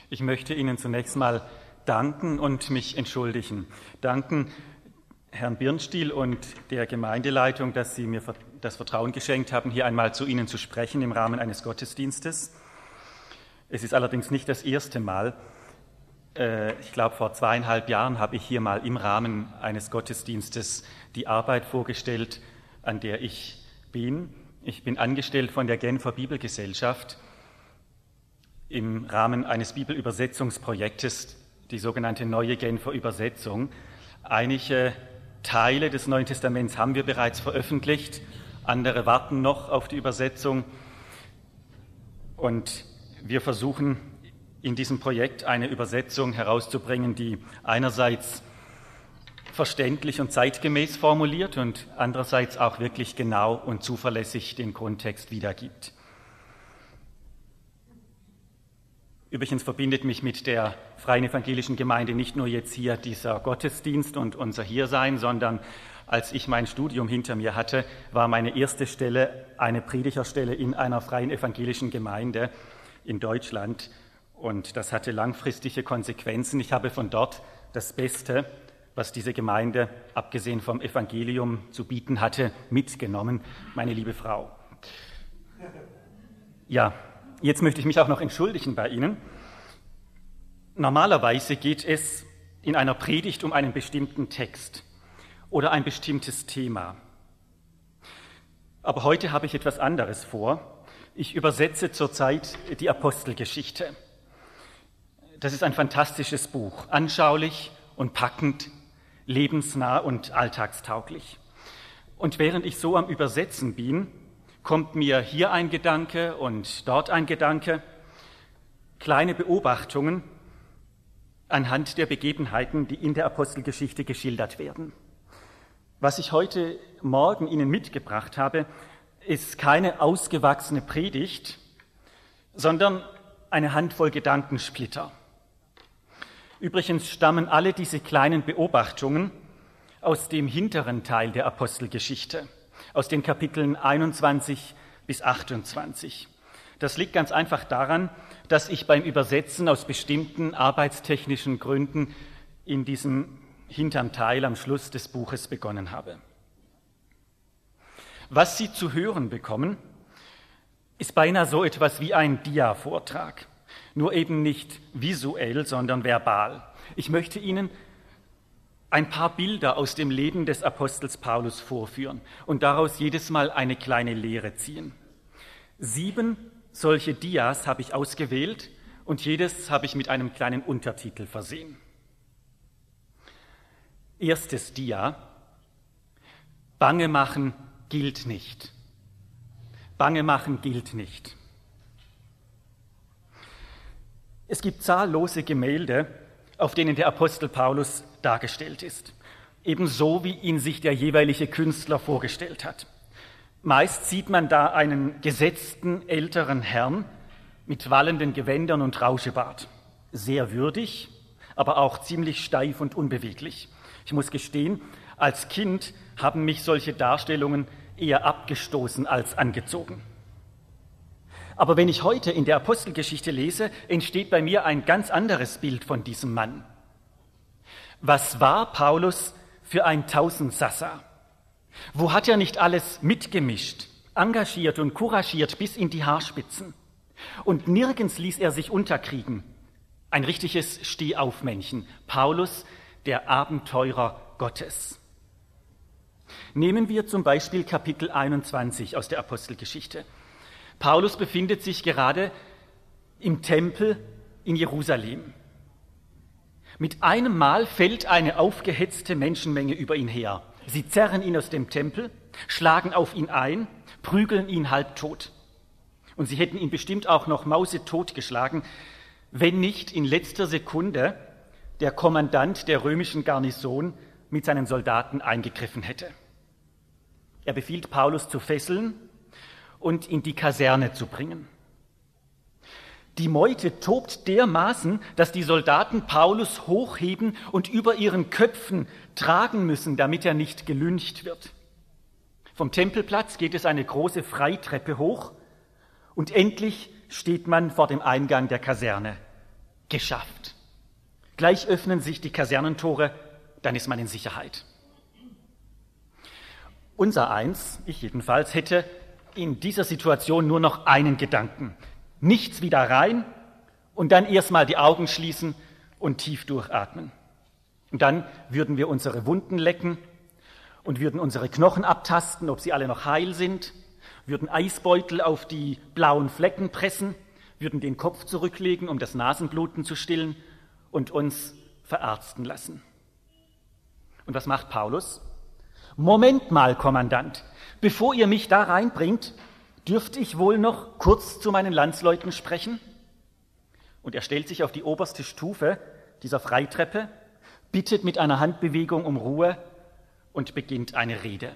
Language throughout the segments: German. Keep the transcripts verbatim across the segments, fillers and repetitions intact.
Ich möchte Ihnen zunächst mal danken und mich entschuldigen. Danken Herrn Birnstiel und der Gemeindeleitung, dass Sie mir das Vertrauen geschenkt haben, hier einmal zu Ihnen zu sprechen im Rahmen eines Gottesdienstes. Es ist allerdings nicht das erste Mal. Ich glaube, vor zweieinhalb Jahren habe ich hier mal im Rahmen eines Gottesdienstes die Arbeit vorgestellt, an der ich bin. Ich bin angestellt von der Genfer Bibelgesellschaft im Rahmen eines Bibelübersetzungsprojektes, die sogenannte Neue Genfer Übersetzung. Einige Teile des Neuen Testaments haben wir bereits veröffentlicht, andere warten noch auf die Übersetzung. Und wir versuchen in diesem Projekt eine Übersetzung herauszubringen, die einerseits verständlich und zeitgemäß formuliert und andererseits auch wirklich genau und zuverlässig den Kontext wiedergibt. Übrigens verbindet mich mit der Freien Evangelischen Gemeinde nicht nur jetzt hier dieser Gottesdienst und unser Hiersein, sondern als ich mein Studium hinter mir hatte, war meine erste Stelle eine Predigerstelle in einer Freien Evangelischen Gemeinde in Deutschland. Und das hatte langfristige Konsequenzen. Ich habe von dort das Beste, was diese Gemeinde, abgesehen vom Evangelium, zu bieten hatte, mitgenommen, meine liebe Frau. Ja, jetzt möchte ich mich auch noch entschuldigen bei Ihnen. Normalerweise geht es in einer Predigt um einen bestimmten Text oder ein bestimmtes Thema. Aber heute habe ich etwas anderes vor. Ich übersetze zurzeit die Apostelgeschichte. Das ist ein fantastisches Buch, anschaulich und packend, lebensnah und alltagstauglich. Und während ich so am Übersetzen bin, kommt mir hier ein Gedanke und dort ein Gedanke, kleine Beobachtungen anhand der Begebenheiten, die in der Apostelgeschichte geschildert werden. Was ich heute Morgen Ihnen mitgebracht habe, ist keine ausgewachsene Predigt, sondern eine Handvoll Gedankensplitter. Übrigens stammen alle diese kleinen Beobachtungen aus dem hinteren Teil der Apostelgeschichte, aus den Kapiteln einundzwanzig bis achtundzwanzig. Das liegt ganz einfach daran, dass ich beim Übersetzen aus bestimmten arbeitstechnischen Gründen in diesem hinteren Teil am Schluss des Buches begonnen habe. Was Sie zu hören bekommen, ist beinahe so etwas wie ein Dia-Vortrag. Nur eben nicht visuell, sondern verbal. Ich möchte Ihnen ein paar Bilder aus dem Leben des Apostels Paulus vorführen und daraus jedes Mal eine kleine Lehre ziehen. Sieben solche Dias habe ich ausgewählt und jedes habe ich mit einem kleinen Untertitel versehen. Erstes Dia: Bange machen gilt nicht. Bange machen gilt nicht. Es gibt zahllose Gemälde, auf denen der Apostel Paulus dargestellt ist, ebenso wie ihn sich der jeweilige Künstler vorgestellt hat. Meist sieht man da einen gesetzten älteren Herrn mit wallenden Gewändern und Rauschebart. Sehr würdig, aber auch ziemlich steif und unbeweglich. Ich muss gestehen, als Kind haben mich solche Darstellungen eher abgestoßen als angezogen. Aber wenn ich heute in der Apostelgeschichte lese, entsteht bei mir ein ganz anderes Bild von diesem Mann. Was war Paulus für ein Tausendsassa? Wo hat er nicht alles mitgemischt, engagiert und couragiert bis in die Haarspitzen? Und nirgends ließ er sich unterkriegen. Ein richtiges Stehaufmännchen. Paulus, der Abenteurer Gottes. Nehmen wir zum Beispiel Kapitel einundzwanzig aus der Apostelgeschichte. Paulus befindet sich gerade im Tempel in Jerusalem. Mit einem Mal fällt eine aufgehetzte Menschenmenge über ihn her. Sie zerren ihn aus dem Tempel, schlagen auf ihn ein, prügeln ihn halbtot. Und sie hätten ihn bestimmt auch noch mausetot geschlagen, wenn nicht in letzter Sekunde der Kommandant der römischen Garnison mit seinen Soldaten eingegriffen hätte. Er befiehlt Paulus zu fesseln und in die Kaserne zu bringen. Die Meute tobt dermaßen, dass die Soldaten Paulus hochheben und über ihren Köpfen tragen müssen, damit er nicht gelyncht wird. Vom Tempelplatz geht es eine große Freitreppe hoch und endlich steht man vor dem Eingang der Kaserne. geschafft. Gleich öffnen sich die Kasernentore, dann ist man in Sicherheit. Unser Eins, ich jedenfalls, hätte in dieser Situation nur noch einen Gedanken. Nichts wieder rein und dann erstmal die Augen schließen und tief durchatmen. Und dann würden wir unsere Wunden lecken und würden unsere Knochen abtasten, ob sie alle noch heil sind, würden Eisbeutel auf die blauen Flecken pressen, würden den Kopf zurücklegen, um das Nasenbluten zu stillen und uns verarzten lassen. Und was macht Paulus? Moment mal, Kommandant, bevor ihr mich da reinbringt, dürfte ich wohl noch kurz zu meinen Landsleuten sprechen? Und er stellt sich auf die oberste Stufe dieser Freitreppe, bittet mit einer Handbewegung um Ruhe und beginnt eine Rede.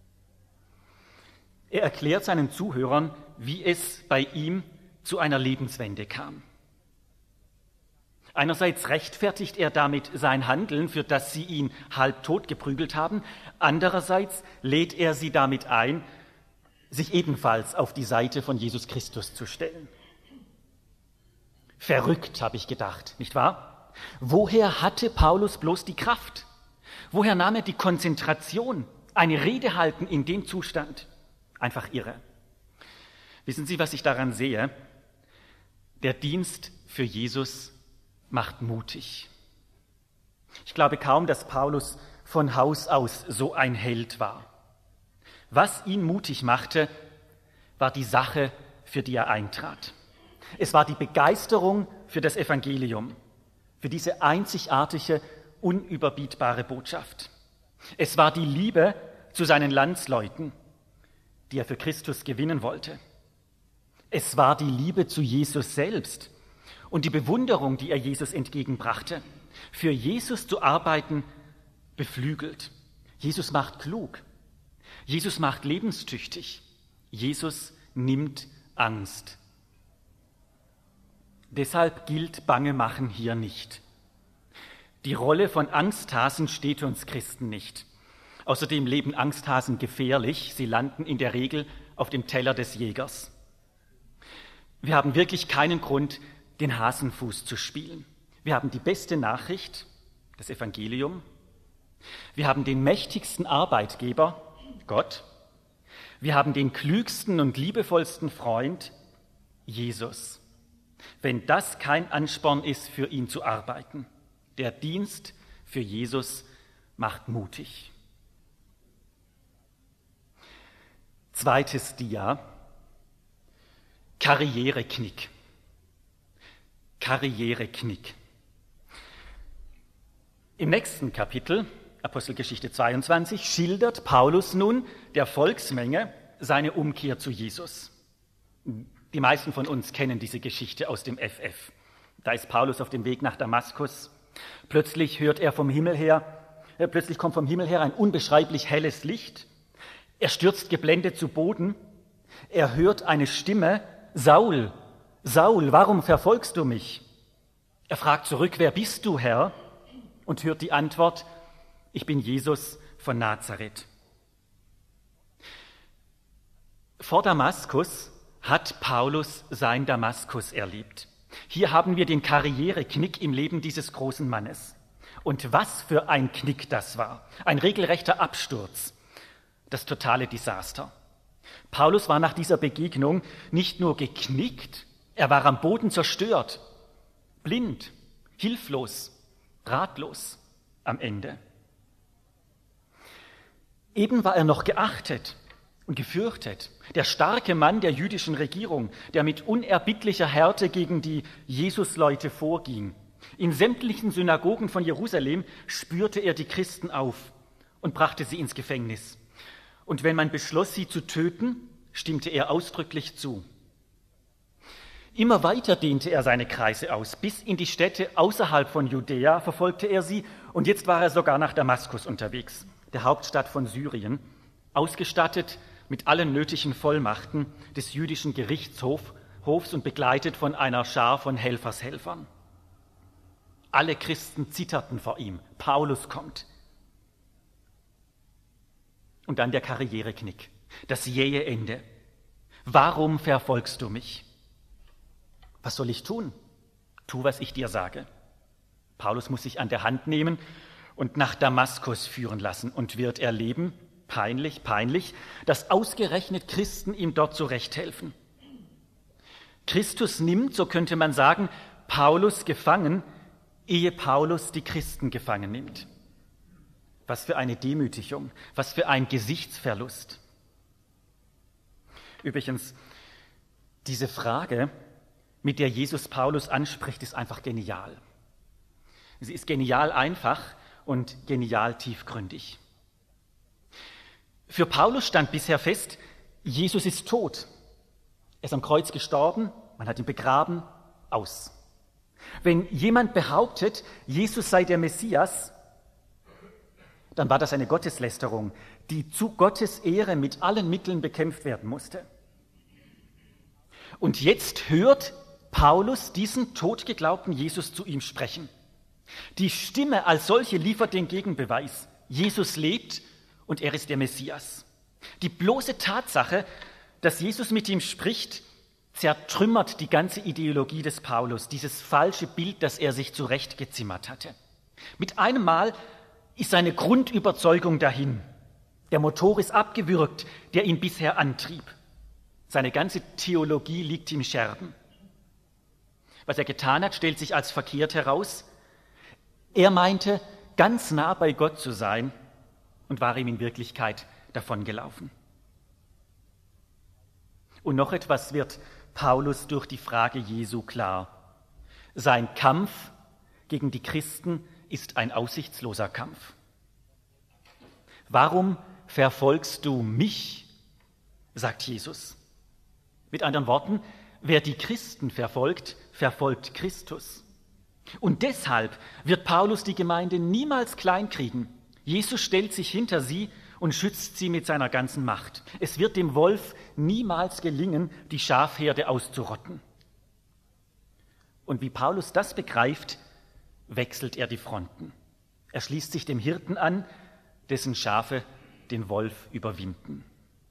Er erklärt seinen Zuhörern, wie es bei ihm zu einer Lebenswende kam. Einerseits rechtfertigt er damit sein Handeln, für das sie ihn halbtot geprügelt haben. Andererseits lädt er sie damit ein, sich ebenfalls auf die Seite von Jesus Christus zu stellen. Verrückt, habe ich gedacht, nicht wahr? Woher hatte Paulus bloß die Kraft? Woher nahm er die Konzentration? Eine Rede halten in dem Zustand? Einfach irre. Wissen Sie, was ich daran sehe? Der Dienst für Jesus macht mutig. Ich glaube kaum, dass Paulus von Haus aus so ein Held war. Was ihn mutig machte, war die Sache, für die er eintrat. Es war die Begeisterung für das Evangelium, für diese einzigartige, unüberbietbare Botschaft. Es war die Liebe zu seinen Landsleuten, die er für Christus gewinnen wollte. Es war die Liebe zu Jesus selbst und die Bewunderung, die er Jesus entgegenbrachte. Für Jesus zu arbeiten, beflügelt. Jesus macht klug. Jesus macht lebenstüchtig. Jesus nimmt Angst. Deshalb gilt Bange machen hier nicht. Die Rolle von Angsthasen steht uns Christen nicht. Außerdem leben Angsthasen gefährlich. Sie landen in der Regel auf dem Teller des Jägers. Wir haben wirklich keinen Grund, den Hasenfuß zu spielen. Wir haben die beste Nachricht, das Evangelium. Wir haben den mächtigsten Arbeitgeber, Gott. Wir haben den klügsten und liebevollsten Freund, Jesus. Wenn das kein Ansporn ist, für ihn zu arbeiten. Der Dienst für Jesus macht mutig. Zweites Dia. Karriereknick. Karriereknick. Im nächsten Kapitel, Apostelgeschichte zweiundzwanzig, schildert Paulus nun der Volksmenge seine Umkehr zu Jesus. Die meisten von uns kennen diese Geschichte aus dem F F. Da ist Paulus auf dem Weg nach Damaskus. Plötzlich hört er vom Himmel her, äh, plötzlich kommt vom Himmel her ein unbeschreiblich helles Licht. Er stürzt geblendet zu Boden. Er hört eine Stimme: Saul, Saul, warum verfolgst du mich? Er fragt zurück: Wer bist du, Herr? Und hört die Antwort: Ich bin Jesus von Nazareth. Vor Damaskus hat Paulus sein Damaskus erlebt. Hier haben wir den Karriereknick im Leben dieses großen Mannes. Und was für ein Knick das war. Ein regelrechter Absturz. Das totale Desaster. Paulus war nach dieser Begegnung nicht nur geknickt, er war am Boden zerstört, blind, hilflos, ratlos am Ende. Eben war er noch geachtet und gefürchtet, der starke Mann der jüdischen Regierung, der mit unerbittlicher Härte gegen die Jesusleute vorging. In sämtlichen Synagogen von Jerusalem spürte er die Christen auf und brachte sie ins Gefängnis. Und wenn man beschloss, sie zu töten, stimmte er ausdrücklich zu. Immer weiter dehnte er seine Kreise aus. Bis in die Städte außerhalb von Judäa verfolgte er sie. Und jetzt war er sogar nach Damaskus unterwegs, der Hauptstadt von Syrien, ausgestattet mit allen nötigen Vollmachten des jüdischen Gerichtshofs und begleitet von einer Schar von Helfershelfern. Alle Christen zitterten vor ihm. Paulus kommt. Und dann der Karriereknick, das jähe Ende. Warum verfolgst du mich? Was soll ich tun? tu, was ich dir sage. Paulus muss sich an der Hand nehmen und nach Damaskus führen lassen und wird erleben, peinlich, peinlich, dass ausgerechnet Christen ihm dort zurechthelfen. Christus nimmt, so könnte man sagen, Paulus gefangen, ehe Paulus die Christen gefangen nimmt. Was für eine Demütigung, was für ein Gesichtsverlust. Übrigens, diese Frage, mit der Jesus Paulus anspricht, ist einfach genial. Sie ist genial einfach und genial tiefgründig. Für Paulus stand bisher fest, Jesus ist tot. Er ist am Kreuz gestorben, man hat ihn begraben, aus. Wenn jemand behauptet, Jesus sei der Messias, dann war das eine Gotteslästerung, die zu Gottes Ehre mit allen Mitteln bekämpft werden musste. Und jetzt hört Paulus diesen totgeglaubten Jesus zu ihm sprechen. Die Stimme als solche liefert den Gegenbeweis. Jesus lebt und er ist der Messias. Die bloße Tatsache, dass Jesus mit ihm spricht, zertrümmert die ganze Ideologie des Paulus, dieses falsche Bild, das er sich zurechtgezimmert hatte. Mit einem Mal ist seine Grundüberzeugung dahin. Der Motor ist abgewürgt, der ihn bisher antrieb. Seine ganze Theologie liegt im Scherben. Was er getan hat, stellt sich als verkehrt heraus. Er meinte, ganz nah bei Gott zu sein und war ihm in Wirklichkeit davongelaufen. Und noch etwas wird Paulus durch die Frage Jesu klar. Sein Kampf gegen die Christen ist ein aussichtsloser Kampf. Warum verfolgst du mich? Sagt Jesus. Mit anderen Worten, wer die Christen verfolgt, verfolgt Christus. Und deshalb wird Paulus die Gemeinde niemals kleinkriegen. Jesus stellt sich hinter sie und schützt sie mit seiner ganzen Macht. Es wird dem Wolf niemals gelingen, die Schafherde auszurotten. Und wie Paulus das begreift, wechselt er die Fronten. Er schließt sich dem Hirten an, dessen Schafe den Wolf überwinden.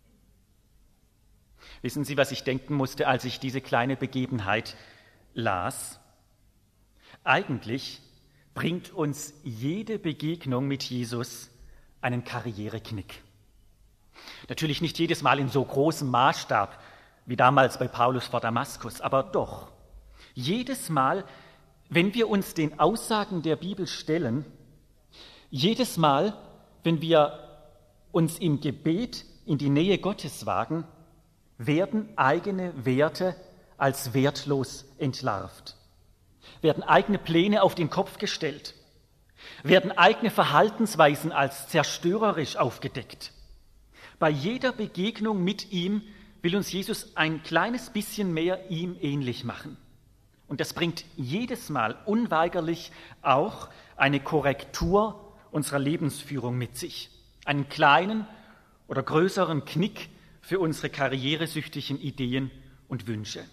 Wissen Sie, was ich denken musste, als ich diese kleine Begebenheit las? Eigentlich bringt uns jede Begegnung mit Jesus einen Karriereknick. Natürlich nicht jedes Mal in so großem Maßstab wie damals bei Paulus vor Damaskus, aber doch. Jedes Mal, wenn wir uns den Aussagen der Bibel stellen, jedes Mal, wenn wir uns im Gebet in die Nähe Gottes wagen, werden eigene Werte als wertlos entlarvt, werden eigene Pläne auf den Kopf gestellt, werden eigene Verhaltensweisen als zerstörerisch aufgedeckt. Bei jeder Begegnung mit ihm will uns Jesus ein kleines bisschen mehr ihm ähnlich machen. Und das bringt jedes Mal unweigerlich auch eine Korrektur unserer Lebensführung mit sich, einen kleinen oder größeren Knick für unsere karrieresüchtigen Ideen und Wünsche.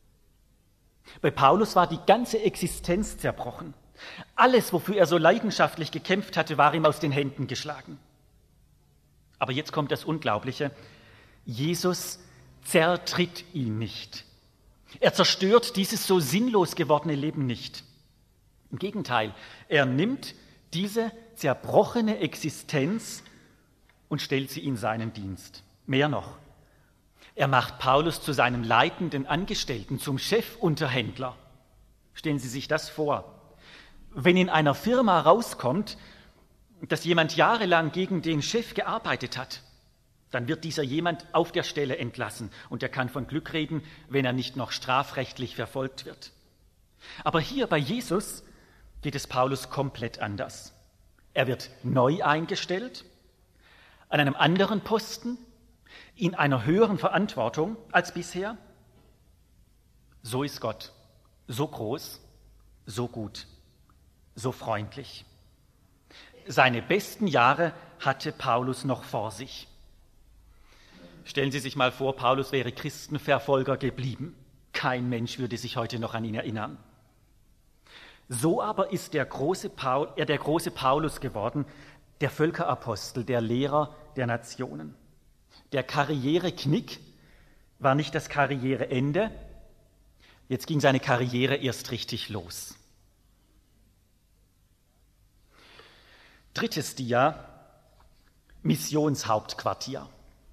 Bei Paulus war die ganze Existenz zerbrochen. Alles, wofür er so leidenschaftlich gekämpft hatte, war ihm aus den Händen geschlagen. Aber jetzt kommt das Unglaubliche. Jesus zertritt ihn nicht. Er zerstört dieses so sinnlos gewordene Leben nicht. Im Gegenteil, er nimmt diese zerbrochene Existenz und stellt sie in seinen Dienst. Mehr noch, er macht Paulus zu seinem leitenden Angestellten, zum Chefunterhändler. Stellen Sie sich das vor. Wenn in einer Firma rauskommt, dass jemand jahrelang gegen den Chef gearbeitet hat, dann wird dieser jemand auf der Stelle entlassen und er kann von Glück reden, wenn er nicht noch strafrechtlich verfolgt wird. Aber hier bei Jesus geht es Paulus komplett anders. Er wird neu eingestellt, an einem anderen Posten, in einer höheren Verantwortung als bisher. So ist Gott, so groß, so gut, so freundlich. Seine besten Jahre hatte Paulus noch vor sich. Stellen Sie sich mal vor, Paulus wäre Christenverfolger geblieben. Kein Mensch würde sich heute noch an ihn erinnern. So aber ist der große Paul, er der große Paulus geworden, der Völkerapostel, der Lehrer der Nationen. Der Karriereknick war nicht das Karriereende, Jetzt ging seine Karriere erst richtig los. Drittes Dia, Missionshauptquartier.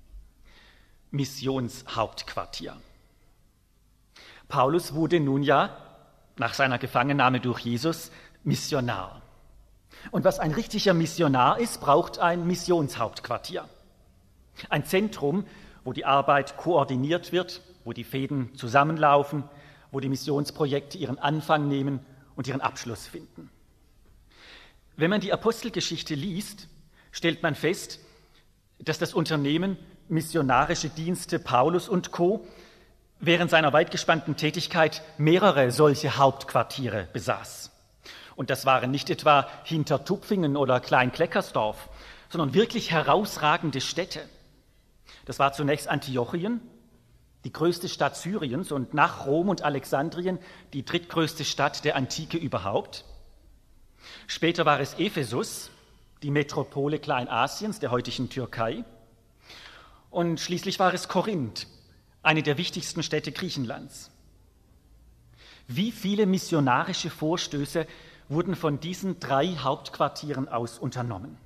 Missionshauptquartier. Paulus wurde nun ja nach seiner Gefangennahme durch Jesus Missionar. Und was ein richtiger Missionar ist, braucht ein Missionshauptquartier. Ein Zentrum, wo die Arbeit koordiniert wird, wo die Fäden zusammenlaufen, wo die Missionsprojekte ihren Anfang nehmen und ihren Abschluss finden. Wenn man die Apostelgeschichte liest, stellt man fest, dass das Unternehmen Missionarische Dienste Paulus und Co. während seiner weitgespannten Tätigkeit mehrere solche Hauptquartiere besaß. Und das waren nicht etwa Hintertupfingen oder Klein-Kleckersdorf, sondern wirklich herausragende Städte. Das war zunächst Antiochien, die größte Stadt Syriens und nach Rom und Alexandrien die drittgrößte Stadt der Antike überhaupt. Später war es Ephesus, die Metropole Kleinasiens, der heutigen Türkei. Und schließlich war es Korinth, eine der wichtigsten Städte Griechenlands. Wie viele missionarische Vorstöße wurden von diesen drei Hauptquartieren aus unternommen?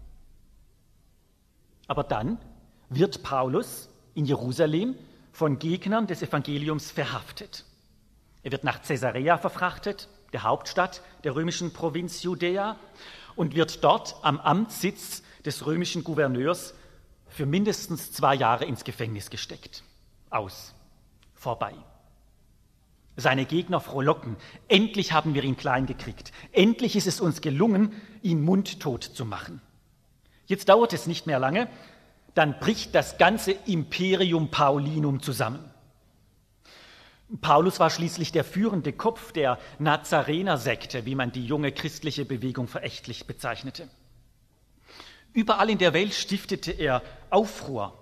Aber dann wird Paulus in Jerusalem von Gegnern des Evangeliums verhaftet. Er wird nach Caesarea verfrachtet, der Hauptstadt der römischen Provinz Judäa, und wird dort am Amtssitz des römischen Gouverneurs für mindestens zwei Jahre ins Gefängnis gesteckt. Aus. Vorbei. Seine Gegner frohlocken. Endlich haben wir ihn klein gekriegt. Endlich ist es uns gelungen, ihn mundtot zu machen. Jetzt dauert es nicht mehr lange, dann bricht das ganze Imperium Paulinum zusammen. Paulus war schließlich der führende Kopf der Nazarener-Sekte, wie man die junge christliche Bewegung verächtlich bezeichnete. Überall in der Welt stiftete er Aufruhr.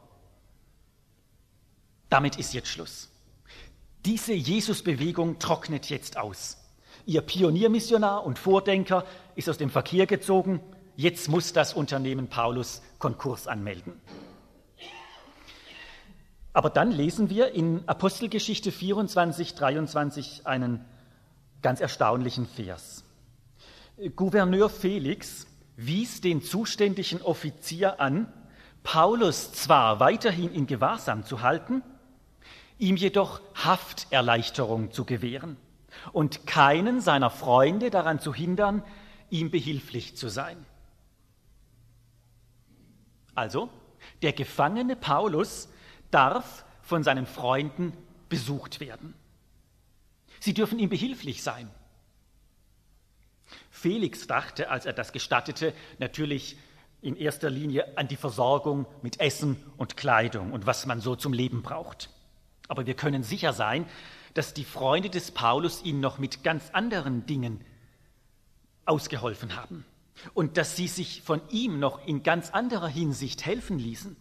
Damit ist jetzt Schluss. Diese Jesus-Bewegung trocknet jetzt aus. Ihr Pioniermissionar und Vordenker ist aus dem Verkehr gezogen. Jetzt muss das Unternehmen Paulus Konkurs anmelden. Aber dann lesen wir in Apostelgeschichte vierundzwanzig, dreiundzwanzig einen ganz erstaunlichen Vers. Gouverneur Felix wies den zuständigen Offizier an, Paulus zwar weiterhin in Gewahrsam zu halten, ihm jedoch Hafterleichterung zu gewähren und keinen seiner Freunde daran zu hindern, ihm behilflich zu sein. Also, der gefangene Paulus darf von seinen Freunden besucht werden. Sie dürfen ihm behilflich sein. Felix dachte, als er das gestattete, natürlich in erster Linie an die Versorgung mit Essen und Kleidung und was man so zum Leben braucht. Aber wir können sicher sein, dass die Freunde des Paulus ihn noch mit ganz anderen Dingen ausgeholfen haben und dass sie sich von ihm noch in ganz anderer Hinsicht helfen ließen.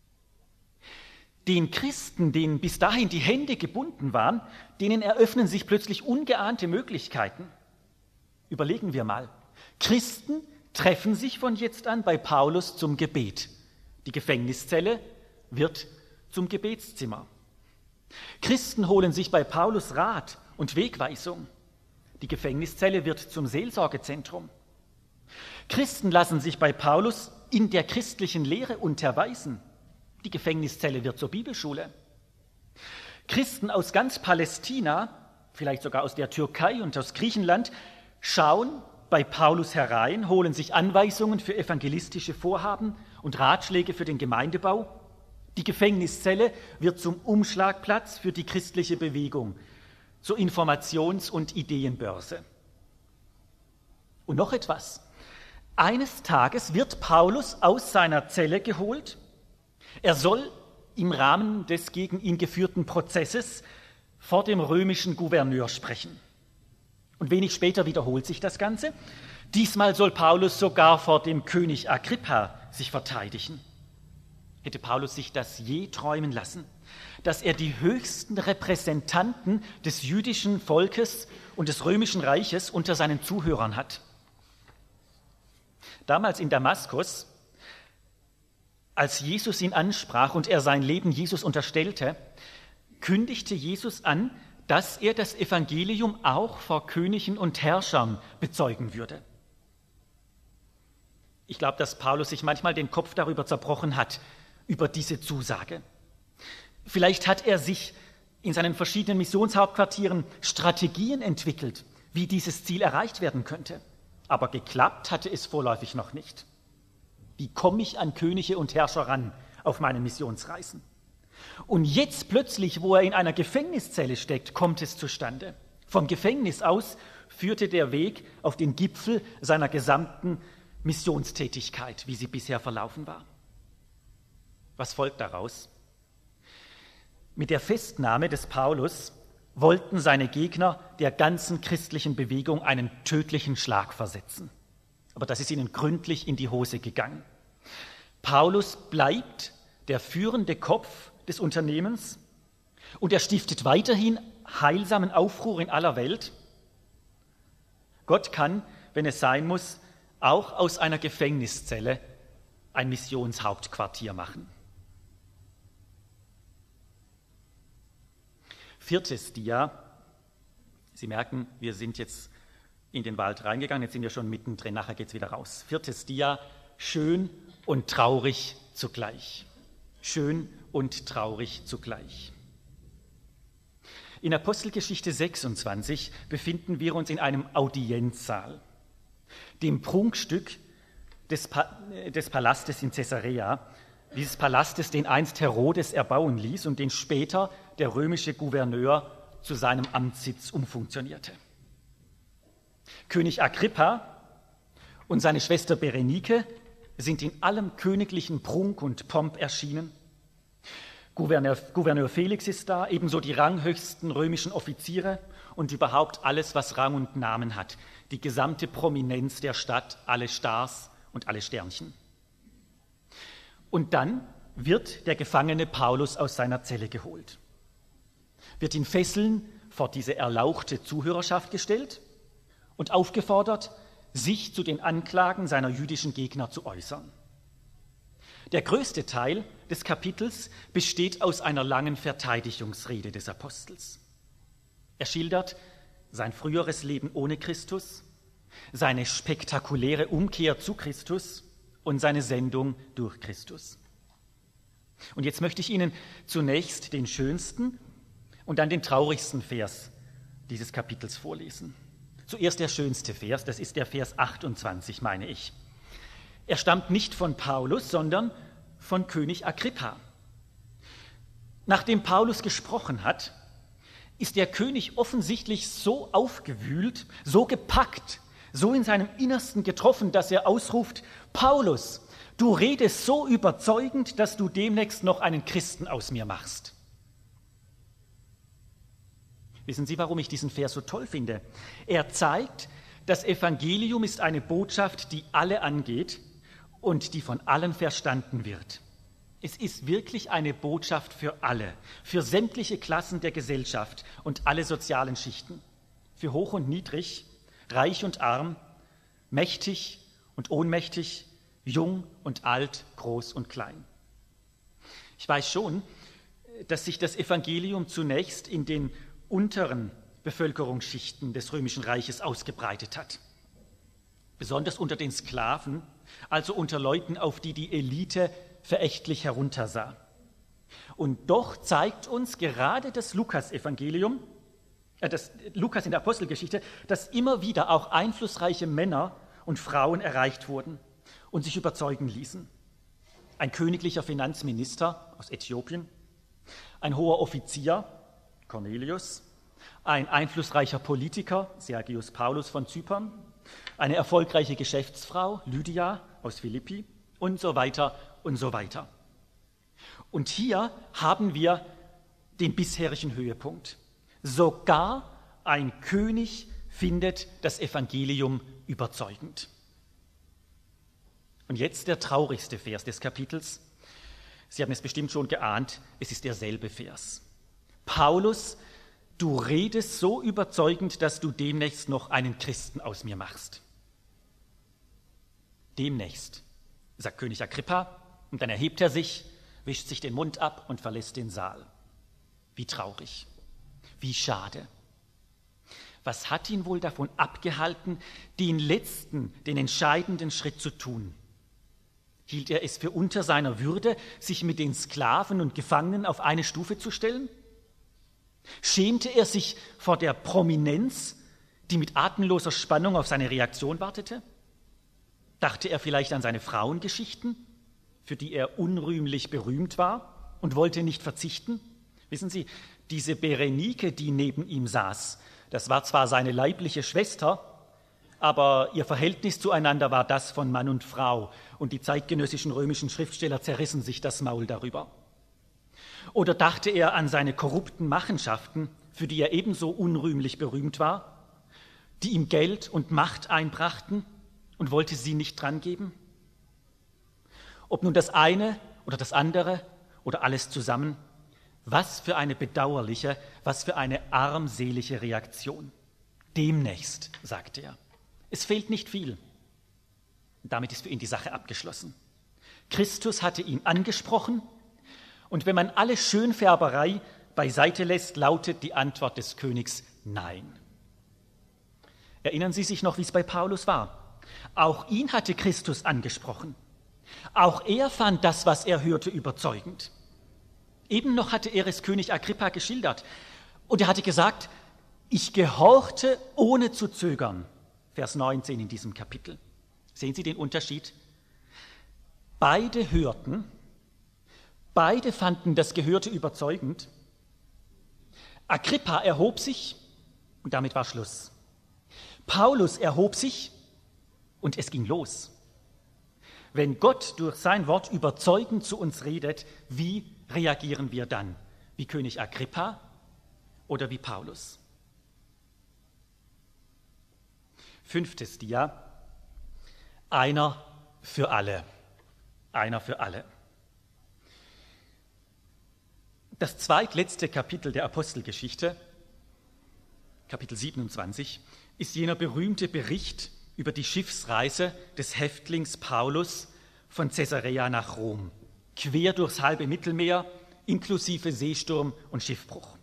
Den Christen, denen bis dahin die Hände gebunden waren, denen eröffnen sich plötzlich ungeahnte Möglichkeiten. Überlegen wir mal. Christen treffen sich von jetzt an bei Paulus zum Gebet. Die Gefängniszelle wird zum Gebetszimmer. Christen holen sich bei Paulus Rat und Wegweisung. Die Gefängniszelle wird zum Seelsorgezentrum. Christen lassen sich bei Paulus in der christlichen Lehre unterweisen. Die Gefängniszelle wird zur Bibelschule. Christen aus ganz Palästina, vielleicht sogar aus der Türkei und aus Griechenland, schauen bei Paulus herein, holen sich Anweisungen für evangelistische Vorhaben und Ratschläge für den Gemeindebau. Die Gefängniszelle wird zum Umschlagplatz für die christliche Bewegung, zur Informations- und Ideenbörse. Und noch etwas. Eines Tages wird Paulus aus seiner Zelle geholt. Er soll im Rahmen des gegen ihn geführten Prozesses vor dem römischen Gouverneur sprechen. Und wenig später wiederholt sich das Ganze. Diesmal soll Paulus sogar vor dem König Agrippa sich verteidigen. Hätte Paulus sich das je träumen lassen, dass er die höchsten Repräsentanten des jüdischen Volkes und des römischen Reiches unter seinen Zuhörern hat? Damals in Damaskus, als Jesus ihn ansprach und er sein Leben Jesus unterstellte, kündigte Jesus an, dass er das Evangelium auch vor Königen und Herrschern bezeugen würde. Ich glaube, dass Paulus sich manchmal den Kopf darüber zerbrochen hat, über diese Zusage. Vielleicht hat er sich in seinen verschiedenen Missionshauptquartieren Strategien entwickelt, wie dieses Ziel erreicht werden könnte. Aber geklappt hatte es vorläufig noch nicht. Wie komme ich an Könige und Herrscher ran auf meinen Missionsreisen? Und jetzt plötzlich, wo er in einer Gefängniszelle steckt, kommt es zustande. Vom Gefängnis aus führte der Weg auf den Gipfel seiner gesamten Missionstätigkeit, wie sie bisher verlaufen war. Was folgt daraus? Mit der Festnahme des Paulus wollten seine Gegner der ganzen christlichen Bewegung einen tödlichen Schlag versetzen. Aber das ist ihnen gründlich in die Hose gegangen. Paulus bleibt der führende Kopf des Unternehmens und er stiftet weiterhin heilsamen Aufruhr in aller Welt. Gott kann, wenn es sein muss, auch aus einer Gefängniszelle ein Missionshauptquartier machen. Viertes Dia. Sie merken, wir sind jetzt in den Wald reingegangen, jetzt sind wir schon mittendrin, nachher geht es wieder raus. Viertes Dia, schön und traurig zugleich. Schön und traurig zugleich. In Apostelgeschichte sechsundzwanzig befinden wir uns in einem Audienzsaal, dem Prunkstück des, pa- des Palastes in Caesarea, dieses Palastes, den einst Herodes erbauen ließ und den später der römische Gouverneur zu seinem Amtssitz umfunktionierte. König Agrippa und seine Schwester Berenike sind in allem königlichen Prunk und Pomp erschienen. Gouverneur, Gouverneur Felix ist da, ebenso die ranghöchsten römischen Offiziere und überhaupt alles, was Rang und Namen hat. Die gesamte Prominenz der Stadt, alle Stars und alle Sternchen. Und dann wird der Gefangene Paulus aus seiner Zelle geholt, wird in Fesseln vor diese erlauchte Zuhörerschaft gestellt und aufgefordert, sich zu den Anklagen seiner jüdischen Gegner zu äußern. Der größte Teil des Kapitels besteht aus einer langen Verteidigungsrede des Apostels. Er schildert sein früheres Leben ohne Christus, seine spektakuläre Umkehr zu Christus und seine Sendung durch Christus. Und jetzt möchte ich Ihnen zunächst den schönsten und dann den traurigsten Vers dieses Kapitels vorlesen. Zuerst der schönste Vers, das ist der Vers achtundzwanzig, meine ich. Er stammt nicht von Paulus, sondern von König Agrippa. Nachdem Paulus gesprochen hat, ist der König offensichtlich so aufgewühlt, so gepackt, so in seinem Innersten getroffen, dass er ausruft: Paulus, du redest so überzeugend, dass du demnächst noch einen Christen aus mir machst. Wissen Sie, warum ich diesen Vers so toll finde? Er zeigt, das Evangelium ist eine Botschaft, die alle angeht und die von allen verstanden wird. Es ist wirklich eine Botschaft für alle, für sämtliche Klassen der Gesellschaft und alle sozialen Schichten, für hoch und niedrig, reich und arm, mächtig und ohnmächtig, jung und alt, groß und klein. Ich weiß schon, dass sich das Evangelium zunächst in den unteren Bevölkerungsschichten des Römischen Reiches ausgebreitet hat. Besonders unter den Sklaven, also unter Leuten, auf die die Elite verächtlich heruntersah. Und doch zeigt uns gerade das Lukas-Evangelium, äh, das Lukas in der Apostelgeschichte, dass immer wieder auch einflussreiche Männer und Frauen erreicht wurden und sich überzeugen ließen. Ein königlicher Finanzminister aus Äthiopien, ein hoher Offizier, Cornelius, ein einflussreicher Politiker, Sergius Paulus von Zypern, eine erfolgreiche Geschäftsfrau, Lydia aus Philippi und so weiter und so weiter. Und hier haben wir den bisherigen Höhepunkt. Sogar ein König findet das Evangelium überzeugend. Und jetzt der traurigste Vers des Kapitels. Sie haben es bestimmt schon geahnt, es ist derselbe Vers. Paulus, du redest so überzeugend, dass du demnächst noch einen Christen aus mir machst. Demnächst, sagt König Agrippa, und dann erhebt er sich, wischt sich den Mund ab und verlässt den Saal. Wie traurig. Wie schade. Was hat ihn wohl davon abgehalten, den letzten, den entscheidenden Schritt zu tun? Hielt er es für unter seiner Würde, sich mit den Sklaven und Gefangenen auf eine Stufe zu stellen? Schämte er sich vor der Prominenz, die mit atemloser Spannung auf seine Reaktion wartete? Dachte er vielleicht an seine Frauengeschichten, für die er unrühmlich berühmt war und wollte nicht verzichten? Wissen Sie, diese Berenike, die neben ihm saß, das war zwar seine leibliche Schwester, aber ihr Verhältnis zueinander war das von Mann und Frau, und die zeitgenössischen römischen Schriftsteller zerrissen sich das Maul darüber. Oder dachte er an seine korrupten Machenschaften, für die er ebenso unrühmlich berühmt war, die ihm Geld und Macht einbrachten, und wollte sie nicht drangeben? Ob nun das eine oder das andere oder alles zusammen, was für eine bedauerliche, was für eine armselige Reaktion. Demnächst, sagte er. Es fehlt nicht viel. Damit ist für ihn die Sache abgeschlossen. Christus hatte ihn angesprochen, und wenn man alle Schönfärberei beiseite lässt, lautet die Antwort des Königs Nein. Erinnern Sie sich noch, wie es bei Paulus war? Auch ihn hatte Christus angesprochen. Auch er fand das, was er hörte, überzeugend. Eben noch hatte er es König Agrippa geschildert. Und er hatte gesagt, ich gehorchte ohne zu zögern. Vers neunzehn in diesem Kapitel. Sehen Sie den Unterschied? Beide hörten, beide fanden das Gehörte überzeugend. Agrippa erhob sich und damit war Schluss. Paulus erhob sich und es ging los. Wenn Gott durch sein Wort überzeugend zu uns redet, wie reagieren wir dann? Wie König Agrippa oder wie Paulus? Fünftes Dia. Einer für alle. Einer für alle. Das zweitletzte Kapitel der Apostelgeschichte, Kapitel siebenundzwanzig, ist jener berühmte Bericht über die Schiffsreise des Häftlings Paulus von Caesarea nach Rom, quer durchs halbe Mittelmeer, inklusive Seesturm und Schiffbruch.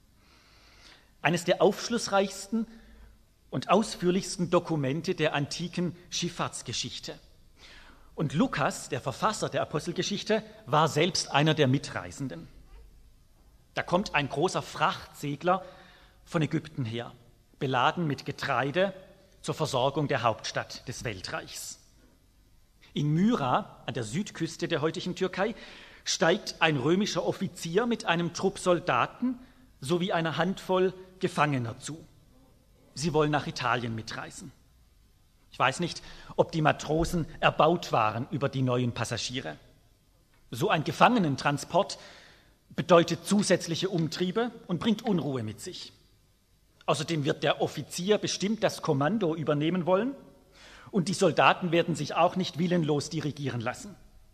Eines der aufschlussreichsten und ausführlichsten Dokumente der antiken Schifffahrtsgeschichte. Und Lukas, der Verfasser der Apostelgeschichte, war selbst einer der Mitreisenden. Da kommt ein großer Frachtsegler von Ägypten her, beladen mit Getreide zur Versorgung der Hauptstadt des Weltreichs. In Myra, an der Südküste der heutigen Türkei, steigt ein römischer Offizier mit einem Trupp Soldaten sowie einer Handvoll Gefangener zu. Sie wollen nach Italien mitreisen. Ich weiß nicht, ob die Matrosen erbaut waren über die neuen Passagiere. So ein Gefangenentransport bedeutet zusätzliche Umtriebe und bringt Unruhe mit sich. Außerdem wird der Offizier bestimmt das Kommando übernehmen wollen und die Soldaten werden sich auch nicht willenlos dirigieren lassen.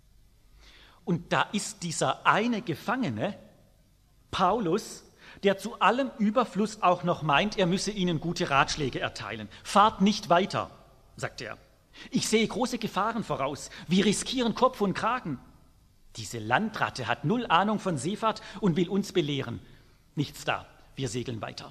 Und da ist dieser eine Gefangene, Paulus, der zu allem Überfluss auch noch meint, er müsse ihnen gute Ratschläge erteilen. Fahrt nicht weiter, sagt er. Ich sehe große Gefahren voraus. Wir riskieren Kopf und Kragen. Diese Landratte hat null Ahnung von Seefahrt und will uns belehren. Nichts da, wir segeln weiter.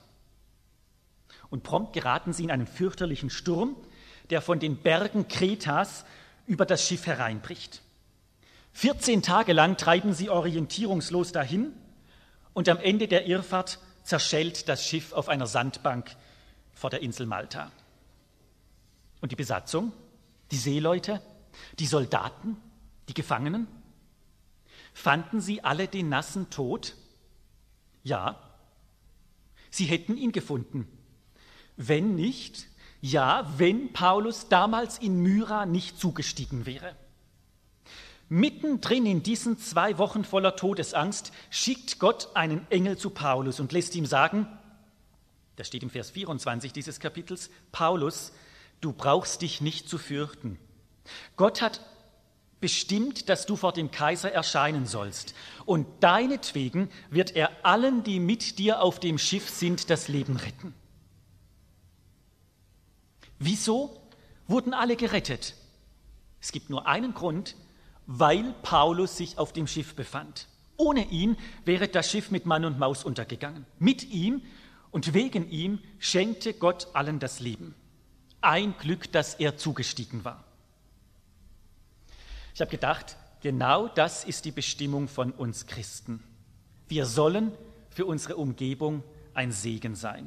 Und prompt geraten sie in einen fürchterlichen Sturm, der von den Bergen Kretas über das Schiff hereinbricht. vierzehn Tage lang treiben sie orientierungslos dahin und am Ende der Irrfahrt zerschellt das Schiff auf einer Sandbank vor der Insel Malta. Und die Besatzung, die Seeleute, die Soldaten, die Gefangenen, fanden sie alle den nassen Tod? Ja, sie hätten ihn gefunden. Wenn nicht, ja, wenn Paulus damals in Myra nicht zugestiegen wäre. Mittendrin in diesen zwei Wochen voller Todesangst schickt Gott einen Engel zu Paulus und lässt ihm sagen, das steht im Vers vierundzwanzig dieses Kapitels, Paulus, du brauchst dich nicht zu fürchten. Gott hat bestimmt, dass du vor dem Kaiser erscheinen sollst. Und deinetwegen wird er allen, die mit dir auf dem Schiff sind, das Leben retten. Wieso wurden alle gerettet? Es gibt nur einen Grund, weil Paulus sich auf dem Schiff befand. Ohne ihn wäre das Schiff mit Mann und Maus untergegangen. Mit ihm Und wegen ihm schenkte Gott allen das Leben. Ein Glück, dass er zugestiegen war. Ich habe gedacht, genau das ist die Bestimmung von uns Christen. Wir sollen für unsere Umgebung ein Segen sein.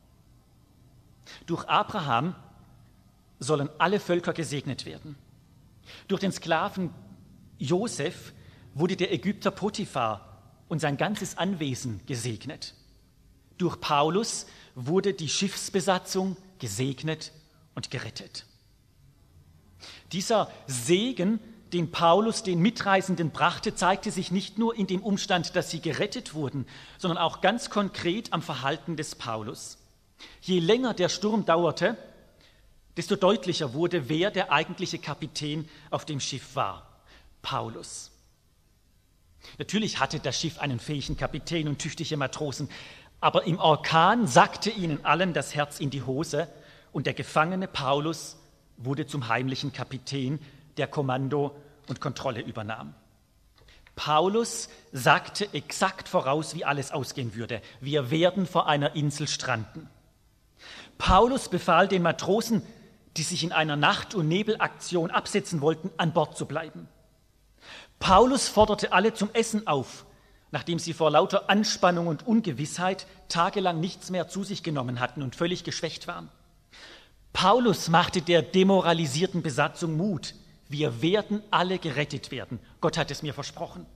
Durch Abraham sollen alle Völker gesegnet werden. Durch den Sklaven Josef wurde der Ägypter Potiphar und sein ganzes Anwesen gesegnet. Durch Paulus wurde die Schiffsbesatzung gesegnet und gerettet. Dieser Segen, den Paulus den Mitreisenden brachte, zeigte sich nicht nur in dem Umstand, dass sie gerettet wurden, sondern auch ganz konkret am Verhalten des Paulus. Je länger der Sturm dauerte, desto deutlicher wurde, wer der eigentliche Kapitän auf dem Schiff war: Paulus. Natürlich hatte das Schiff einen fähigen Kapitän und tüchtige Matrosen, aber im Orkan sackte ihnen allen das Herz in die Hose und der Gefangene Paulus wurde zum heimlichen Kapitän, der Kommando und Kontrolle übernahm. Paulus sagte exakt voraus, wie alles ausgehen würde. Wir werden vor einer Insel stranden. Paulus befahl den Matrosen, die sich in einer Nacht- und Nebelaktion absetzen wollten, an Bord zu bleiben. Paulus forderte alle zum Essen auf, nachdem sie vor lauter Anspannung und Ungewissheit tagelang nichts mehr zu sich genommen hatten und völlig geschwächt waren. Paulus machte der demoralisierten Besatzung Mut. Wir werden alle gerettet werden. Gott hat es mir versprochen.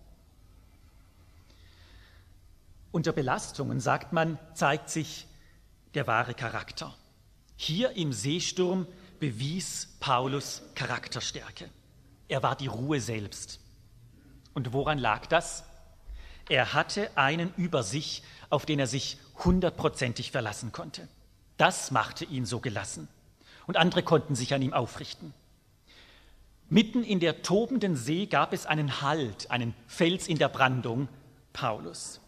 Unter Belastungen, sagt man, zeigt sich der wahre Charakter. Hier im Seesturm bewies Paulus Charakterstärke. Er war die Ruhe selbst. Und woran lag das? Er hatte einen über sich, auf den er sich hundertprozentig verlassen konnte. Das machte ihn so gelassen. Und andere konnten sich an ihm aufrichten. Mitten in der tobenden See gab es einen Halt, einen Fels in der Brandung: Paulus.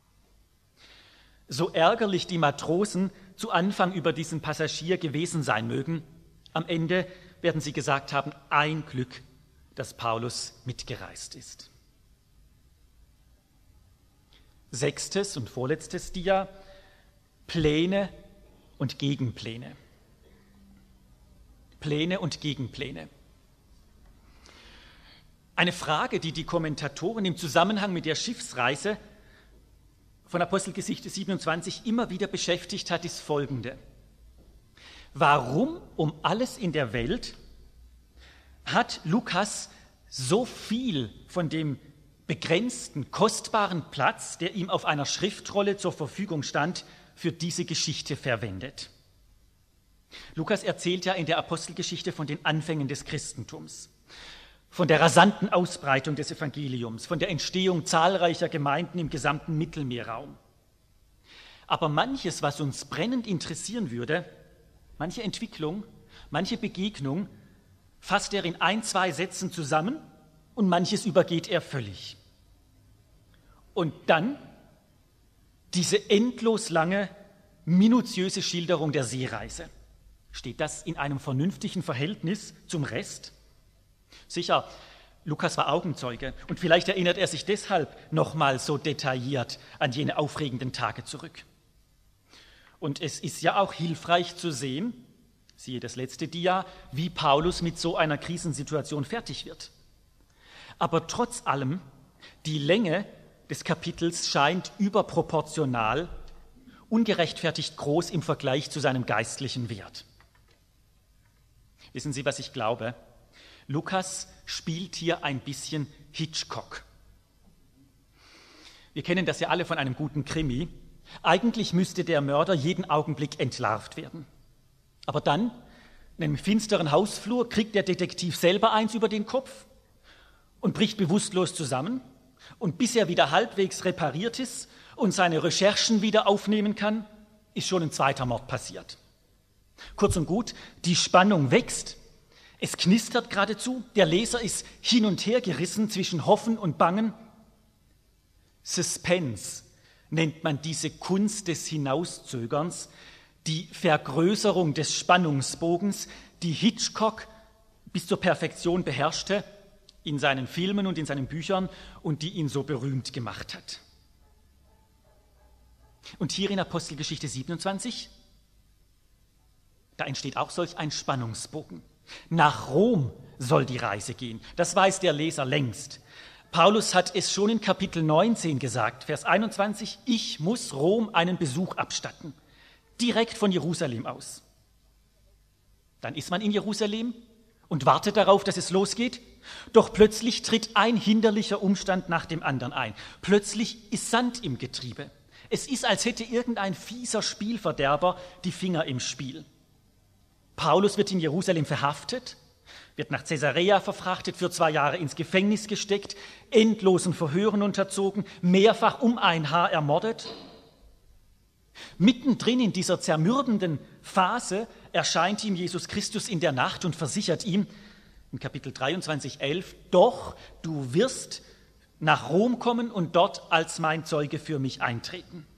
So ärgerlich die Matrosen zu Anfang über diesen Passagier gewesen sein mögen, am Ende werden sie gesagt haben: ein Glück, dass Paulus mitgereist ist. Sechstes und vorletztes Dia: Pläne und Gegenpläne. Pläne und Gegenpläne. Eine Frage, die die Kommentatoren im Zusammenhang mit der Schiffsreise von Apostelgeschichte siebenundzwanzig immer wieder beschäftigt hat, ist folgende: Warum um alles in der Welt hat Lukas so viel von dem begrenzten, kostbaren Platz, der ihm auf einer Schriftrolle zur Verfügung stand, für diese Geschichte verwendet? Lukas erzählt ja in der Apostelgeschichte von den Anfängen des Christentums, von der rasanten Ausbreitung des Evangeliums, von der Entstehung zahlreicher Gemeinden im gesamten Mittelmeerraum. Aber manches, was uns brennend interessieren würde, manche Entwicklung, manche Begegnung, fasst er in ein, zwei Sätzen zusammen und manches übergeht er völlig. Und dann diese endlos lange, minutiöse Schilderung der Seereise. Steht das in einem vernünftigen Verhältnis zum Rest? Sicher, Lukas war Augenzeuge und vielleicht erinnert er sich deshalb nochmal so detailliert an jene aufregenden Tage zurück. Und es ist ja auch hilfreich zu sehen, siehe das letzte Dia, wie Paulus mit so einer Krisensituation fertig wird. Aber trotz allem, die Länge des Kapitels scheint überproportional, ungerechtfertigt groß im Vergleich zu seinem geistlichen Wert. Wissen Sie, was ich glaube? Lukas spielt hier ein bisschen Hitchcock. Wir kennen das ja alle von einem guten Krimi. Eigentlich müsste der Mörder jeden Augenblick entlarvt werden. Aber dann, in einem finsteren Hausflur, kriegt der Detektiv selber eins über den Kopf und bricht bewusstlos zusammen. Und bis er wieder halbwegs repariert ist und seine Recherchen wieder aufnehmen kann, ist schon ein zweiter Mord passiert. Kurz und gut, die Spannung wächst, es knistert geradezu, der Leser ist hin und her gerissen zwischen Hoffen und Bangen. Suspense nennt man diese Kunst des Hinauszögerns, die Vergrößerung des Spannungsbogens, die Hitchcock bis zur Perfektion beherrschte in seinen Filmen und in seinen Büchern und die ihn so berühmt gemacht hat. Und hier in Apostelgeschichte siebenundzwanzig, da entsteht auch solch ein Spannungsbogen. Nach Rom soll die Reise gehen. Das weiß der Leser längst. Paulus hat es schon in Kapitel neunzehn gesagt, Vers einundzwanzig, ich muss Rom einen Besuch abstatten, direkt von Jerusalem aus. Dann ist man in Jerusalem und wartet darauf, dass es losgeht. Doch plötzlich tritt ein hinderlicher Umstand nach dem anderen ein. Plötzlich ist Sand im Getriebe. Es ist, als hätte irgendein fieser Spielverderber die Finger im Spiel. Paulus wird in Jerusalem verhaftet, wird nach Caesarea verfrachtet, für zwei Jahre ins Gefängnis gesteckt, endlosen Verhören unterzogen, mehrfach um ein Haar ermordet. Mittendrin in dieser zermürbenden Phase erscheint ihm Jesus Christus in der Nacht und versichert ihm in Kapitel dreiundzwanzig, elf, doch du wirst nach Rom kommen und dort als mein Zeuge für mich eintreten.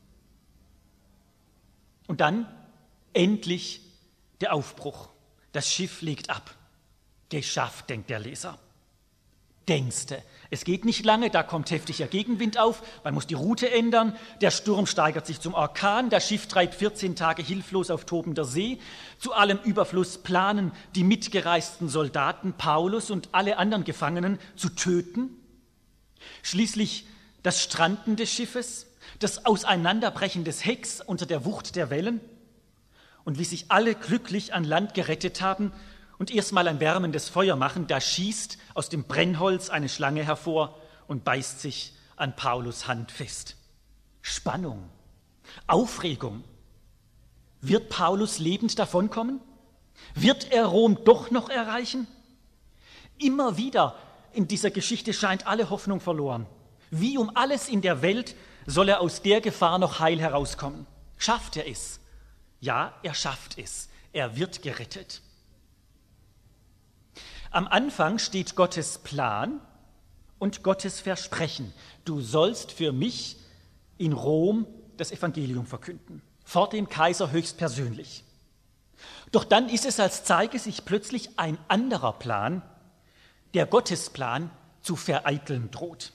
Und dann endlich der Aufbruch. Das Schiff legt ab. Geschafft, denkt der Leser. Denkste. Es geht nicht lange, da kommt heftiger Gegenwind auf, man muss die Route ändern, der Sturm steigert sich zum Orkan, das Schiff treibt vierzehn Tage hilflos auf tobender See. Zu allem Überfluss planen die mitgereisten Soldaten Paulus und alle anderen Gefangenen zu töten. Schließlich das Stranden des Schiffes, das Auseinanderbrechen des Hecks unter der Wucht der Wellen. Und wie sich alle glücklich an Land gerettet haben und erstmal ein wärmendes Feuer machen, da schießt aus dem Brennholz eine Schlange hervor und beißt sich an Paulus Hand fest. Spannung, Aufregung. Wird Paulus lebend davonkommen? Wird er Rom doch noch erreichen? Immer wieder in dieser Geschichte scheint alle Hoffnung verloren. Wie um alles in der Welt soll er aus der Gefahr noch heil herauskommen? Schafft er es? Ja, er schafft es. Er wird gerettet. Am Anfang steht Gottes Plan und Gottes Versprechen. Du sollst für mich in Rom das Evangelium verkünden, vor dem Kaiser höchstpersönlich. Doch dann ist es, als zeige sich plötzlich ein anderer Plan, der Gottesplan zu vereiteln droht.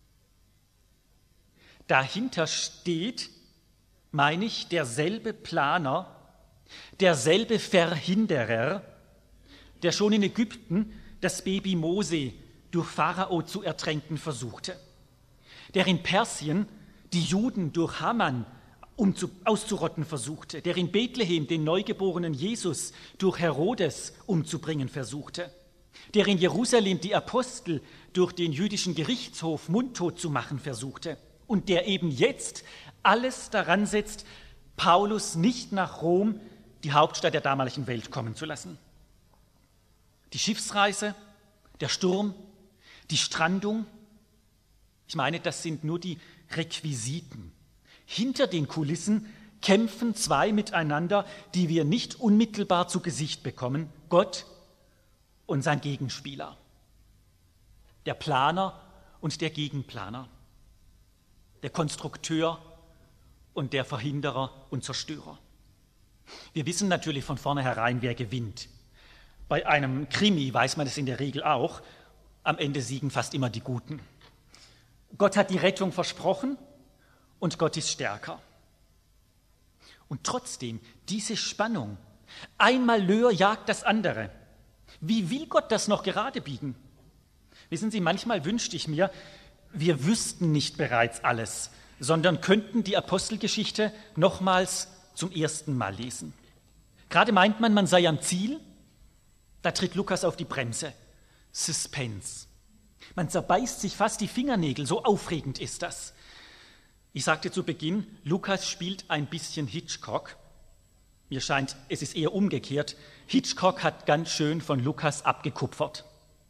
Dahinter steht, meine ich, derselbe Planer, derselbe Verhinderer, der schon in Ägypten das Baby Mose durch Pharao zu ertränken versuchte, der in Persien die Juden durch Haman um zu, auszurotten versuchte, der in Bethlehem den neugeborenen Jesus durch Herodes umzubringen versuchte, der in Jerusalem die Apostel durch den jüdischen Gerichtshof mundtot zu machen versuchte und der eben jetzt alles daran setzt, Paulus nicht nach Rom, die Hauptstadt der damaligen Welt, kommen zu lassen. Die Schiffsreise, der Sturm, die Strandung, ich meine, das sind nur die Requisiten. Hinter den Kulissen kämpfen zwei miteinander, die wir nicht unmittelbar zu Gesicht bekommen, Gott und sein Gegenspieler, der Planer und der Gegenplaner, der Konstrukteur und der Verhinderer und Zerstörer. Wir wissen natürlich von vornherein, wer gewinnt. Bei einem Krimi weiß man es in der Regel auch, am Ende siegen fast immer die Guten. Gott hat die Rettung versprochen und Gott ist stärker. Und trotzdem, diese Spannung, ein Malheur jagt das andere. Wie will Gott das noch gerade biegen? Wissen Sie, manchmal wünschte ich mir, wir wüssten nicht bereits alles, sondern könnten die Apostelgeschichte nochmals zum ersten Mal lesen. Gerade meint man, man sei am Ziel, da tritt Lukas auf die Bremse. Suspense. Man zerbeißt sich fast die Fingernägel, so aufregend ist das. Ich sagte zu Beginn, Lukas spielt ein bisschen Hitchcock. Mir scheint, es ist eher umgekehrt. Hitchcock hat ganz schön von Lukas abgekupfert.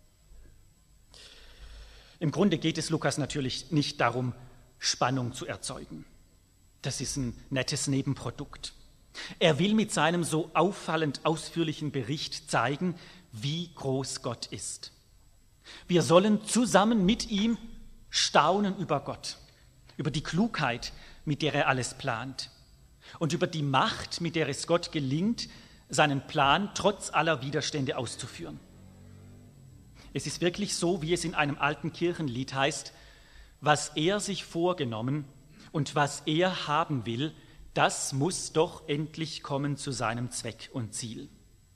Im Grunde geht es Lukas natürlich nicht darum, Spannung zu erzeugen. Das ist ein nettes Nebenprodukt. Er will mit seinem so auffallend ausführlichen Bericht zeigen, wie groß Gott ist. Wir sollen zusammen mit ihm staunen über Gott, über die Klugheit, mit der er alles plant und über die Macht, mit der es Gott gelingt, seinen Plan trotz aller Widerstände auszuführen. Es ist wirklich so, wie es in einem alten Kirchenlied heißt, was er sich vorgenommen und was er haben will, das muss doch endlich kommen zu seinem Zweck und Ziel.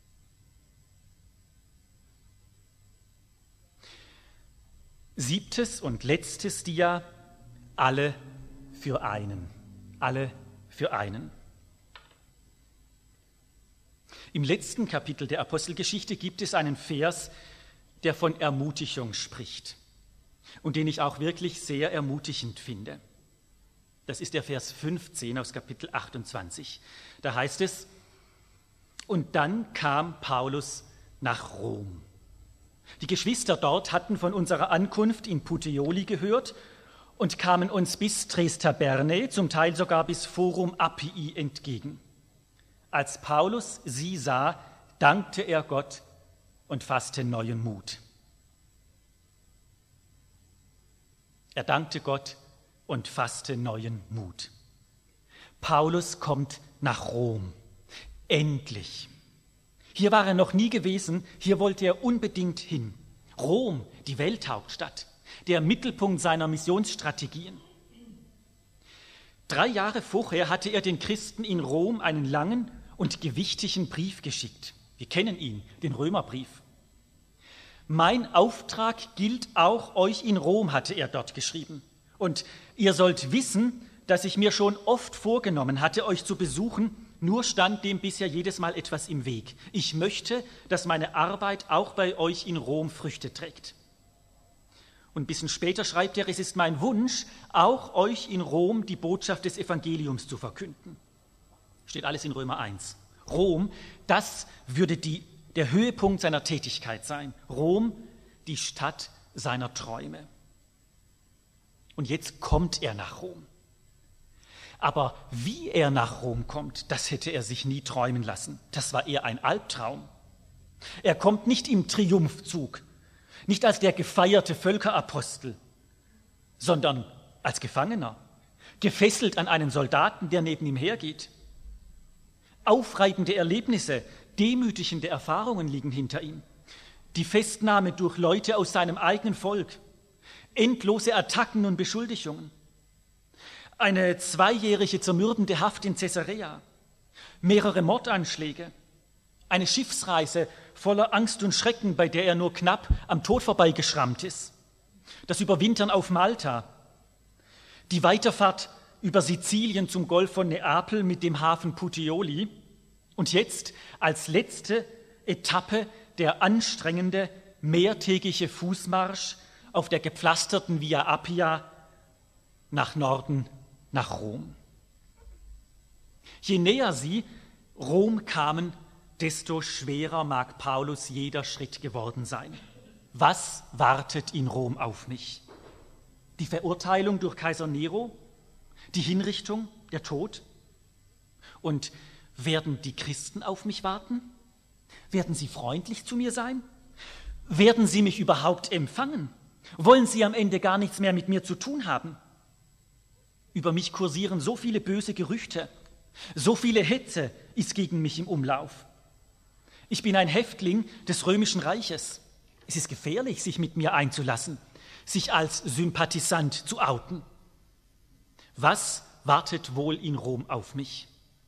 Siebtes und letztes Dia, alle für einen. Alle für einen. Im letzten Kapitel der Apostelgeschichte gibt es einen Vers, der von Ermutigung spricht und den ich auch wirklich sehr ermutigend finde. Das ist der Vers fünfzehn aus Kapitel achtundzwanzig. Da heißt es: Und dann kam Paulus nach Rom. Die Geschwister dort hatten von unserer Ankunft in Puteoli gehört und kamen uns bis Trestaberne, zum Teil sogar bis Forum Appii entgegen. Als Paulus sie sah, dankte er Gott und fasste neuen Mut. Er dankte Gott und fasste neuen Mut. Paulus kommt nach Rom. Endlich. Hier war er noch nie gewesen, hier wollte er unbedingt hin. Rom, die Welthauptstadt, der Mittelpunkt seiner Missionsstrategien. Drei Jahre vorher hatte er den Christen in Rom einen langen und gewichtigen Brief geschickt. Wir kennen ihn, den Römerbrief. Mein Auftrag gilt auch euch in Rom, hatte er dort geschrieben. Und ihr sollt wissen, dass ich mir schon oft vorgenommen hatte, euch zu besuchen, nur stand dem bisher jedes Mal etwas im Weg. Ich möchte, dass meine Arbeit auch bei euch in Rom Früchte trägt. Und ein bisschen später schreibt er, es ist mein Wunsch, auch euch in Rom die Botschaft des Evangeliums zu verkünden. Steht alles in Römer eins. Rom, das würde die, der Höhepunkt seiner Tätigkeit sein. Rom, die Stadt seiner Träume. Und jetzt kommt er nach Rom. Aber wie er nach Rom kommt, das hätte er sich nie träumen lassen. Das war eher ein Albtraum. Er kommt nicht im Triumphzug, nicht als der gefeierte Völkerapostel, sondern als Gefangener, gefesselt an einen Soldaten, der neben ihm hergeht. Aufreibende Erlebnisse, demütigende Erfahrungen liegen hinter ihm. Die Festnahme durch Leute aus seinem eigenen Volk, endlose Attacken und Beschuldigungen. Eine zweijährige zermürbende Haft in Caesarea, mehrere Mordanschläge, eine Schiffsreise voller Angst und Schrecken, bei der er nur knapp am Tod vorbeigeschrammt ist, das Überwintern auf Malta, die Weiterfahrt über Sizilien zum Golf von Neapel mit dem Hafen Puteoli und jetzt als letzte Etappe der anstrengende mehrtägige Fußmarsch auf der gepflasterten Via Appia nach Norden, nach Rom. Je näher sie Rom kamen, desto schwerer mag Paulus jeder Schritt geworden sein. Was wartet in Rom auf mich? Die Verurteilung durch Kaiser Nero? Die Hinrichtung, der Tod? Und werden die Christen auf mich warten? Werden sie freundlich zu mir sein? Werden sie mich überhaupt empfangen? Wollen sie am Ende gar nichts mehr mit mir zu tun haben? Über mich kursieren so viele böse Gerüchte, so viele Hetze ist gegen mich im Umlauf. Ich bin ein Häftling des Römischen Reiches. Es ist gefährlich, sich mit mir einzulassen, sich als Sympathisant zu outen. Was wartet wohl in Rom auf mich?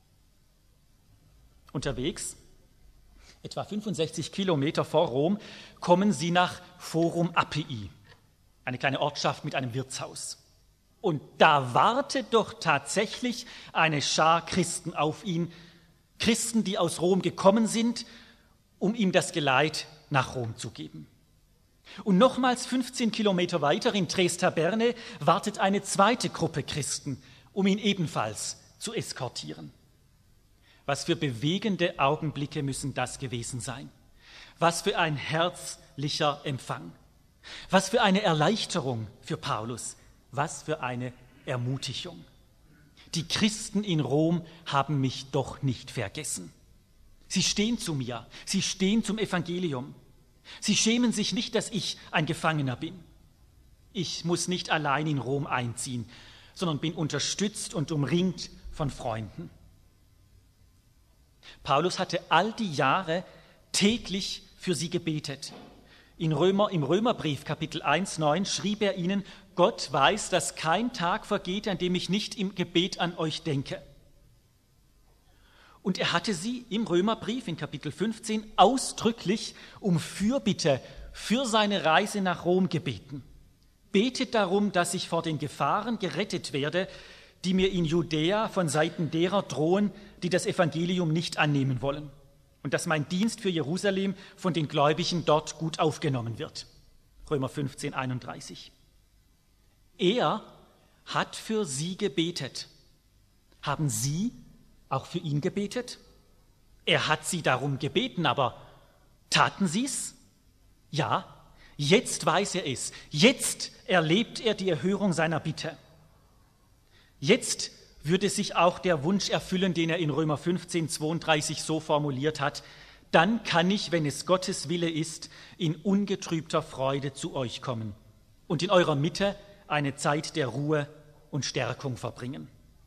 Unterwegs, etwa fünfundsechzig Kilometer vor Rom, kommen sie nach Forum Appii, eine kleine Ortschaft mit einem Wirtshaus. Und da wartet doch tatsächlich eine Schar Christen auf ihn, Christen, die aus Rom gekommen sind, um ihm das Geleit nach Rom zu geben. Und nochmals fünfzehn Kilometer weiter in Trestaberne wartet eine zweite Gruppe Christen, um ihn ebenfalls zu eskortieren. Was für bewegende Augenblicke müssen das gewesen sein? Was für ein herzlicher Empfang. Was für eine Erleichterung für Paulus. Was für eine Ermutigung. Die Christen in Rom haben mich doch nicht vergessen. Sie stehen zu mir, sie stehen zum Evangelium. Sie schämen sich nicht, dass ich ein Gefangener bin. Ich muss nicht allein in Rom einziehen, sondern bin unterstützt und umringt von Freunden. Paulus hatte all die Jahre täglich für sie gebetet. In Römer, im Römerbrief Kapitel eins, neun schrieb er ihnen, Gott weiß, dass kein Tag vergeht, an dem ich nicht im Gebet an euch denke. Und er hatte sie im Römerbrief in Kapitel fünfzehn ausdrücklich um Fürbitte für seine Reise nach Rom gebeten. Betet darum, dass ich vor den Gefahren gerettet werde, die mir in Judäa von Seiten derer drohen, die das Evangelium nicht annehmen wollen. Und dass mein Dienst für Jerusalem von den Gläubigen dort gut aufgenommen wird. Römer fünfzehn, einunddreißig. Er hat für sie gebetet. Haben Sie auch für ihn gebetet? Er hat sie darum gebeten, aber taten Sie es? Ja, jetzt weiß er es. Jetzt erlebt er die Erhörung seiner Bitte. Jetzt würde sich auch der Wunsch erfüllen, den er in Römer fünfzehn, zweiunddreißig so formuliert hat, dann kann ich, wenn es Gottes Wille ist, in ungetrübter Freude zu euch kommen und in eurer Mitte eine Zeit der Ruhe und Stärkung verbringen.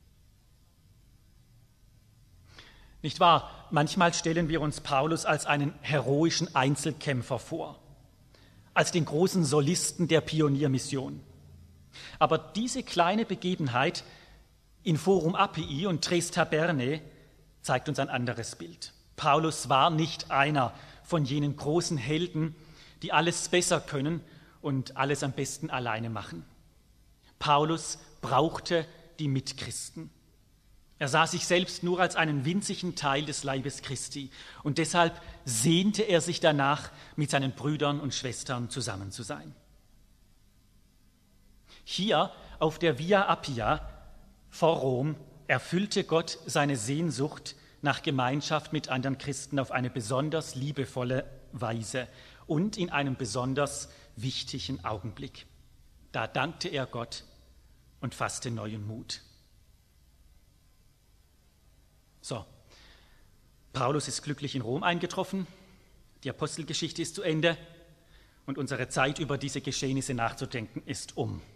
Nicht wahr? Manchmal stellen wir uns Paulus als einen heroischen Einzelkämpfer vor, als den großen Solisten der Pioniermission. Aber diese kleine Begebenheit in Forum Appii und Tres Taberne zeigt uns ein anderes Bild. Paulus war nicht einer von jenen großen Helden, die alles besser können und alles am besten alleine machen. Paulus brauchte die Mitchristen. Er sah sich selbst nur als einen winzigen Teil des Leibes Christi und deshalb sehnte er sich danach, mit seinen Brüdern und Schwestern zusammen zu sein. Hier auf der Via Appia vor Rom erfüllte Gott seine Sehnsucht nach Gemeinschaft mit anderen Christen auf eine besonders liebevolle Weise und in einem besonders wichtigen Augenblick. Da dankte er Gott und fasste neuen Mut. So, Paulus ist glücklich in Rom eingetroffen, die Apostelgeschichte ist zu Ende und unsere Zeit, über diese Geschehnisse nachzudenken, ist um.